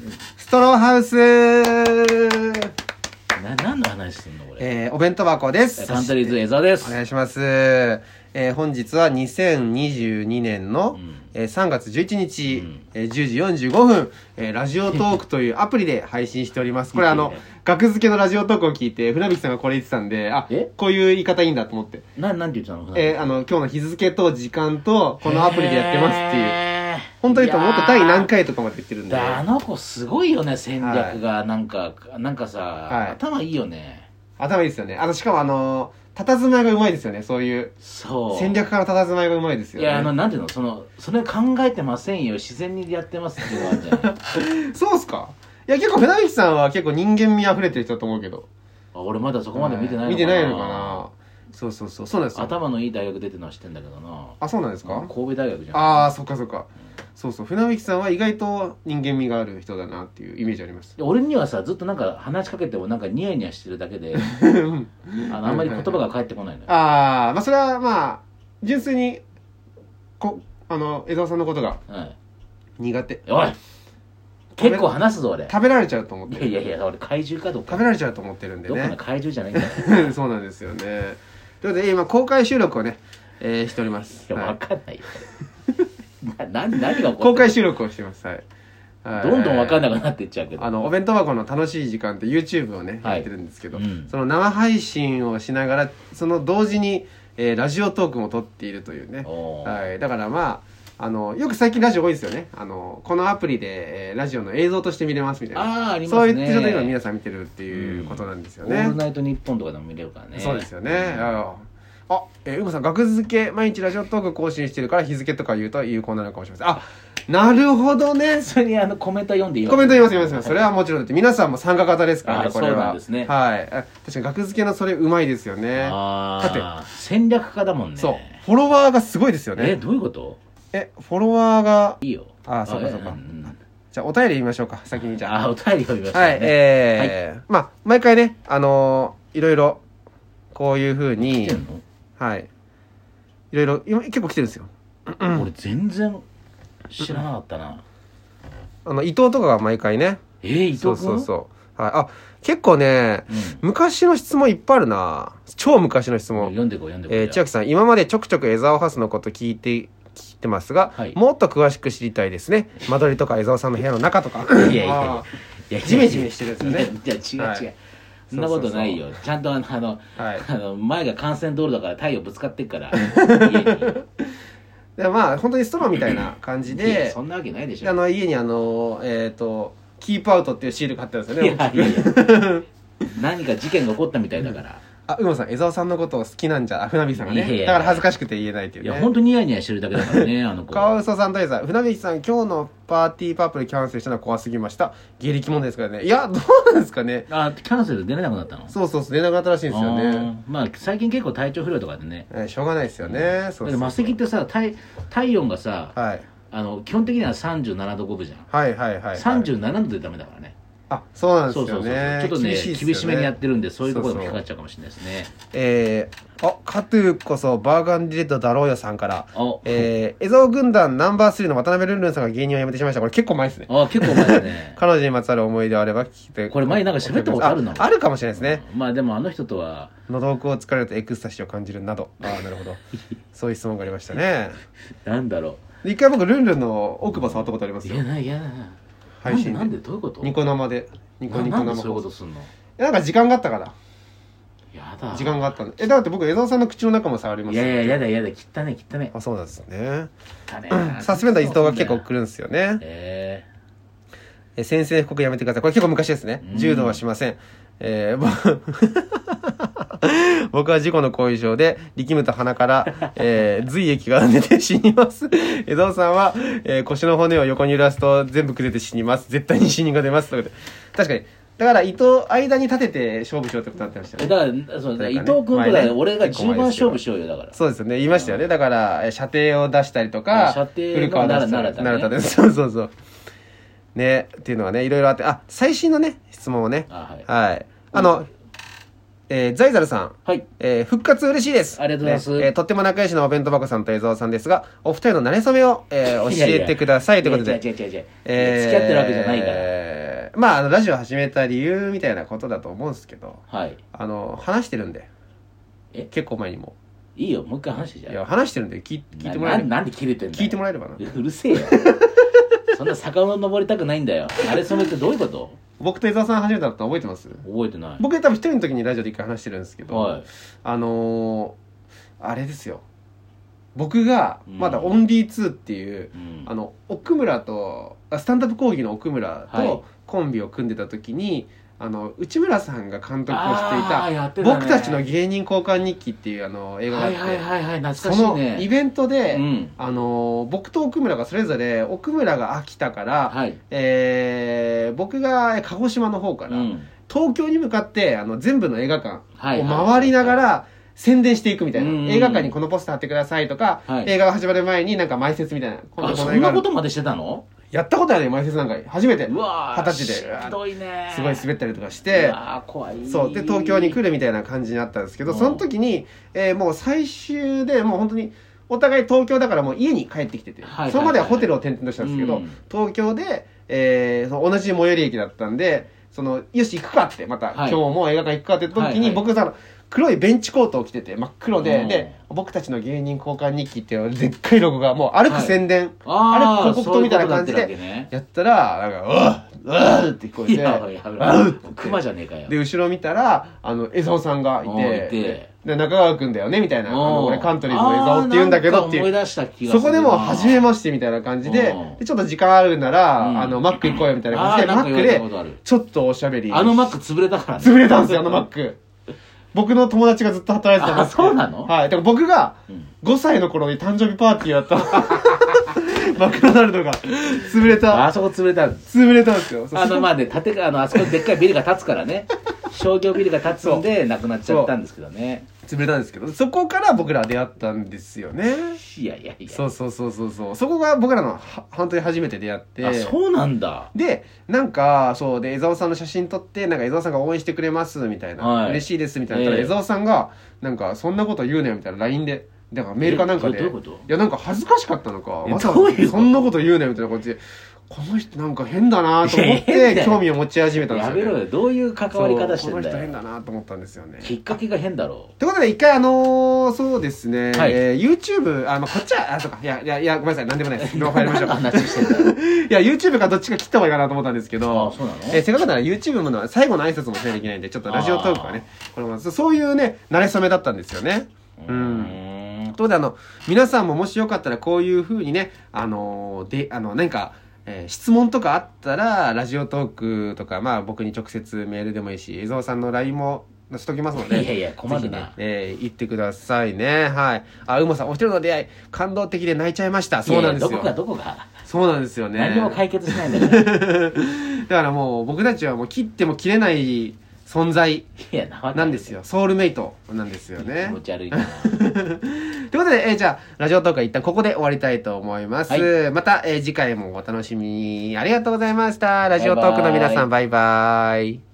ストローハウス何の話してんのこれ。 お弁当箱です。 カントリーズ江澤です。 お願いします。本日は2022年の、3月11日、10時45分、ラジオトークというアプリで配信しております。これ学付けのラジオトークを聞いて、船引さんがこれ言ってたんで、こういう言い方いいんだと思って。 なんて言ってたの？ 今日の日付と時間と、このアプリでやってますっていう。本当に言うともっと第何回とかまで言ってるんで。 あの子すごいよね、戦略が。なんかさ、頭いいよね。 頭いいですよね。しかも佇まいがうまいですよね。そういう。そう。戦略家の佇まいがうまいですよね。 いや、なんていうの、それ考えてませんよ。自然にやってますっていうのはあるじゃないそうっすか？いや、結構、船引さんは結構人間味溢れてる人だと思うけど。 俺まだそこまで見てないのかな。 見てないのかな。そうなんですよ。 頭のいい大学出てるのは知ってんだけどな。 あ、そうなんですか？ 神戸大学じゃん。 ああ、そっか。そう。船引さんは意外と人間味がある人だなっていうイメージあります。 俺にはさ、ずっとなんか話しかけてもなんかニヤニヤしてるだけで、あんまり言葉が返ってこないのよ。 ああ、それは純粋に、江澤さんのことが苦手。 おい！結構話すぞ俺。 食べられちゃうと思ってる。 いや、俺怪獣かどうか。 食べられちゃうと思ってるんでね。 どこの怪獣じゃないんだよ。 そうなんですよね。ということで今公開収録をね、しております。 いや、わかんないよ。何が起こって公開収録をしてます。はい。 どんどんわかんなくなっていっちゃうけど。 お弁当箱の楽しい時間って YouTube をね、やってるんですけど、その生配信をしながら、その同時に、ラジオトークも撮っているというね。はい。だからよく最近ラジオ多いですよね。このアプリで、ラジオの映像として見れますみたいな。 ありますね。 そういった状態で今皆さん見てるっていうことなんですよね。 オールナイトニッポンとかでも見れるからね。 そうですよね。うまさん、学付け、毎日ラジオトーク更新してるから日付とか言うと有効なのかもしれません。あ、なるほどね。 それにコメント読んでいいコメント読みます。それはもちろんだって、皆さんも参加型ですからね、これは。 そうなんですね。 はい。確かに学付けのそれうまいですよね。 だって戦略家だもんね。 そう。フォロワーがすごいですよね。 どういうこと？ フォロワーが。 いいよ。 そうか。じゃあ、お便り見ましょうか、先にじゃあ。 お便り読みましょう。 はい。毎回ね、いろいろ、こういう風に、はい。いろいろ、今結構来てるんですよ。 俺全然知らなかったな。 伊藤とかが毎回ね。 伊藤君？ そう。はい。結構ね、昔の質問いっぱいあるな。超昔の質問。 読んでこう。 千秋さん、今までちょくちょく江澤ハスのこと聞いてますが、もっと詳しく知りたいですね。間取りとか江澤さんの部屋の中とか。 いや、 ジメジメしてるんですよね。違う。そんなことないよ。ちゃんと前が幹線道路だから太陽ぶつかってっから、家に。 で本当にストローみたいな感じで、 そんなわけないでしょ。 家にキープアウトっていうシール買ってるんですよね。 いや何か事件が起こったみたいだから。 うまさん、江澤さんのことを好きなんじゃ、船引さんがね。だから恥ずかしくて言えないっていうね。 いや、ほんとニヤニヤしてるだけだからね、子。 カワウソさんとさん、船引さん、今日のパーティーパープルキャンセルしたのは怖すぎました。芸歴問題ですからね。いや、どうなんですかね。 キャンセル出れなくなったの？ そう、出なくなったらしいんですよね。 最近結構体調不良とかでね。 しょうがないですよね。 マセキってさ、体温がさ、基本的には37度5分じゃん。はい。37度でダメだからね。 そうなんですよね。 ちょっとね、厳しめにやってるんで、そういうところでも引っかかっちゃうかもしれないですね。 カトゥこそバーガンディレッドだろうよさんから、江澤軍団ナンバー3の渡辺ルンルンさんが芸人を辞めてしまいました。これ結構前ですね。 結構前ですね。 彼女にまつわる思い出あれば聞いて。 これ前なんか喋ったことあるの？ あるかもしれないですね。 でもあの人とは。 喉奥を疲れるとエクスタシーを感じるなど。なるほど。そういう質問がありましたね。 なんだろう。一回僕ルンルンの奥歯触ったことありますよ。 いや配信で。 なんでどういうこと？ ニコ生で。 なんでそういうことすんの？ なんか時間があったから。 やだ。 時間があったんで。だって僕江澤さんの口の中も触ります。 いやだ。切ったね。 そうなんですね。サスペンダー伊藤が結構来るんですよね。宣戦布告やめてください。これ結構昔ですね。柔道はしません。僕は事故の後遺症で力むと鼻から、髄液が出て死にます。江澤さんは、腰の骨を横に揺らすと全部崩れて死にます。絶対に死人が出ます。ということで。確かに。だから間に立てて勝負しようってことになってましたね。 だから伊藤君とか俺が10番勝負しようよだから。 そうですよね。言いましたよね。だから射程を出したりとか、 古川出したりとか。 奈良田です。そう。ね、っていうのがね、いろいろあって、最新のね、質問をね。はい。ザイザルさん。 はい。 復活嬉しいです。 ありがとうございます。 とっても仲良しのお弁当箱さんと江澤さんですが、お二人の馴れ初めを、教えてくださいということで。 違う。付き合ってるわけじゃないから。 まあラジオ始めた理由みたいなことだと思うんですけど、 はい、 話してるんで、結構前にも。 いいよ、もう一回話してじゃん。 いや、話してるんで聞いてもらえる。 なんで切れてんだよ。 聞いてもらえればな。 うるせえよ。そんな坂を登りたくないんだよ。慣れ初めってどういうこと？ 僕と伊沢さん初めてだったの覚えてます？ 覚えてない。 僕多分一人の時にラジオで一回話してるんですけど、 はい、 あれですよ。僕がまだオンリー2っていう、奥村とスタンダップ講義の奥村とコンビを組んでた時に、内村さんが監督をしていた「僕たちの芸人交換日記」っていう映画があって、そのイベントで僕と奥村がそれぞれ、奥村が秋田から、僕が鹿児島の方から東京に向かって全部の映画館を回りながら宣伝していくみたいな、映画館にこのポスター貼ってくださいとか、映画が始まる前になんか前説みたいな、 そんなことまでしてたの？ やったことあるよ、前説なんか初めて20歳でひどいね、 すごい滑ったりとかして、 怖い。 そうで東京に来るみたいな感じになったんですけど、その時に、もう最終でもう本当にお互い東京だからもう家に帰ってきてて、それまではホテルを転々としたんですけど、東京で、その同じ最寄り駅だったんで、よし行くかって、また、今日も映画館行くかって時に、僕黒いベンチコートを着てて真っ黒で、僕たちの芸人交換日記っていうでっかいロゴがもう歩く宣伝、歩く広告塔みたいな感じでやったら、なんかうわって聞こえて、 クマじゃねえかよ。 で後ろ見たら江澤さんがいて、で中川くんだよねみたいな、俺カントリーズの江澤って言うんだけどっていう、そこでもう初めましてみたいな感じで、ちょっと時間あるならマック行こうよみたいな感じで、マックでちょっとおしゃべり、 マック潰れたからね。 潰れたんですよ、マック。僕の友達がずっと働いてたんですけど。 そうなの？ はい。だから僕が5歳の頃に誕生日パーティーやったマクドナルドが潰れた。 あそこ潰れた。 潰れたんですよ。 まあね、あそこでっかいビルが建つからね。商業ビルが建つんでなくなっちゃったんですけどね。 潰れたんですけど、そこから僕ら出会ったんですよね。 いやいやいや。 そう。そこが僕らの本当に初めて出会って。 あ、そうなんだ。 で、なんか、そうで、江澤さんの写真撮って、なんか江澤さんが応援してくれますみたいな、嬉しいですみたいな、江澤さんが、なんか、そんなこと言うなよみたいな LINE で、だからメールかなんかで、いや、なんか恥ずかしかったのか、まさかそんなこと言うなよみたいな感じで、この人なんか変だなと思って興味を持ち始めたんですよ、ね。 やめろよ、どういう関わり方してんだよ。 この人変だなと思ったんですよね。 きっかけが変だろう。 ということで一回そうですね、YouTube、こっちは、そうか、いや、ごめんなさい、なんでもないです。今入りましょう。 話してんだよ。 いや、YouTube かどっちか切った方がいいかなと思ったんですけど、 そうなの？ せっかくなら YouTube の最後の挨拶もしないといけないんで、ちょっとラジオトークはね、これもそういうね、慣れ初めだったんですよね。ということで皆さんももしよかったらこういう風にね、何か、質問とかあったら、ラジオトークとか、まあ僕に直接メールでもいいし、江澤さんの LINE も出しときますので。 いや、困るな。 言ってくださいね。はい。うまさん、お一人の出会い、感動的で泣いちゃいました。そうなんですよ。 どこがそうなんですよね。 何も解決しないんだから。 だからもう、僕たちはもう切っても切れない存在なんですよ。ソウルメイトなんですよね。 気持ち悪いな。 ということで、じゃあ、ラジオトークは一旦ここで終わりたいと思います。また、次回もお楽しみに。ありがとうございました。ラジオトークの皆さん、バイバーイ。